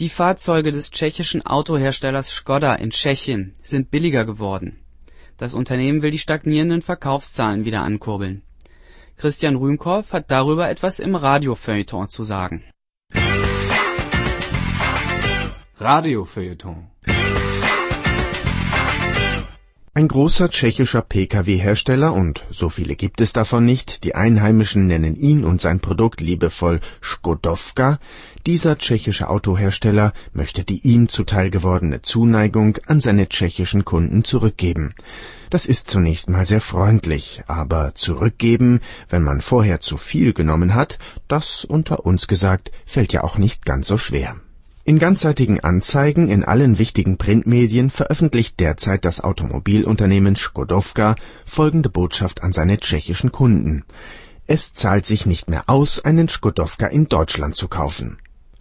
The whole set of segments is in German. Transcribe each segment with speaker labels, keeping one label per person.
Speaker 1: Die Fahrzeuge des tschechischen Autoherstellers Škoda in Tschechien sind billiger geworden. Das Unternehmen will die stagnierenden Verkaufszahlen wieder ankurbeln. Christian Rühmkorff hat darüber etwas im Radio-Feuilleton zu sagen.
Speaker 2: Radio-Feuilleton.
Speaker 3: Ein großer tschechischer Pkw-Hersteller, und so viele gibt es davon nicht, die Einheimischen nennen ihn und sein Produkt liebevoll Škodovka. Dieser tschechische Autohersteller möchte die ihm zuteil gewordene Zuneigung an seine tschechischen Kunden zurückgeben. Das ist zunächst mal sehr freundlich, aber zurückgeben, wenn man vorher zu viel genommen hat, das unter uns gesagt, fällt ja auch nicht ganz so schwer. In ganzseitigen Anzeigen in allen wichtigen Printmedien veröffentlicht derzeit das Automobilunternehmen Škodovka folgende Botschaft an seine tschechischen Kunden: Es zahlt sich nicht mehr aus, einen Škodovka in Deutschland zu kaufen.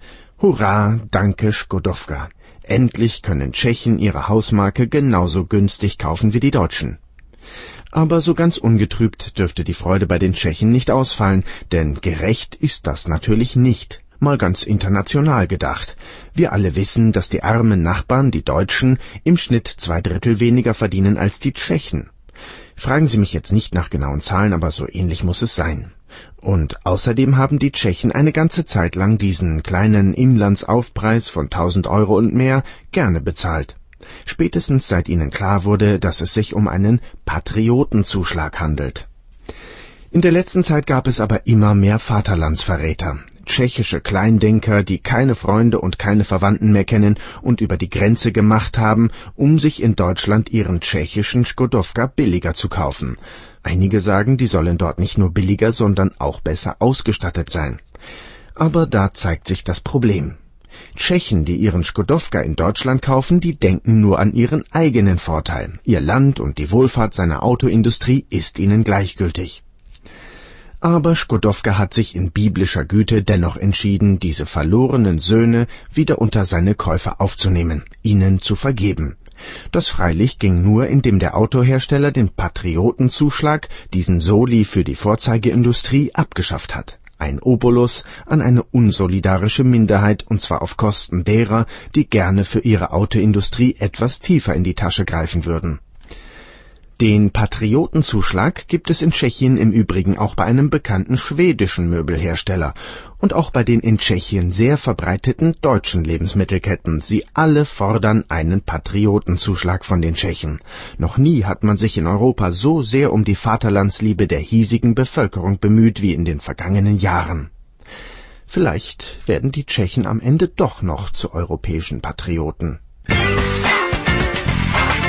Speaker 3: Hurra, danke Škodovka! Endlich können Tschechen ihre Hausmarke genauso günstig kaufen wie die Deutschen. Aber so ganz ungetrübt dürfte die Freude bei den Tschechen nicht ausfallen, denn gerecht ist das natürlich nicht. Mal ganz international gedacht. Wir alle wissen, dass die armen Nachbarn, die Deutschen, im Schnitt 2/3 weniger verdienen als die Tschechen. Fragen Sie mich jetzt nicht nach genauen Zahlen, aber so ähnlich muss es sein. Und außerdem haben die Tschechen eine ganze Zeit lang diesen kleinen Inlandsaufpreis von 1.000 € und mehr gerne bezahlt. Spätestens seit ihnen klar wurde, dass es sich um einen Patriotenzuschlag handelt. In der letzten Zeit gab es aber immer mehr Vaterlandsverräter. Tschechische Kleindenker, die keine Freunde und keine Verwandten mehr kennen und über die Grenze gemacht haben, um sich in Deutschland ihren tschechischen Škodovka billiger zu kaufen. Einige sagen, die sollen dort nicht nur billiger, sondern auch besser ausgestattet sein. Aber da zeigt sich das Problem. Tschechen, die ihren Škodovka in Deutschland kaufen, die denken nur an ihren eigenen Vorteil. Ihr Land und die Wohlfahrt seiner Autoindustrie ist ihnen gleichgültig. Aber Škodovka hat sich in biblischer Güte dennoch entschieden, diese verlorenen Söhne wieder unter seine Käufer aufzunehmen, ihnen zu vergeben. Das freilich ging nur, indem der Autohersteller den Patriotenzuschlag, diesen Soli für die Vorzeigeindustrie, abgeschafft hat. Ein Obolus an eine unsolidarische Minderheit, und zwar auf Kosten derer, die gerne für ihre Autoindustrie etwas tiefer in die Tasche greifen würden. Den Patriotenzuschlag gibt es in Tschechien im Übrigen auch bei einem bekannten schwedischen Möbelhersteller und auch bei den in Tschechien sehr verbreiteten deutschen Lebensmittelketten. Sie alle fordern einen Patriotenzuschlag von den Tschechen. Noch nie hat man sich in Europa so sehr um die Vaterlandsliebe der hiesigen Bevölkerung bemüht wie in den vergangenen Jahren. Vielleicht werden die Tschechen am Ende doch noch zu europäischen Patrioten.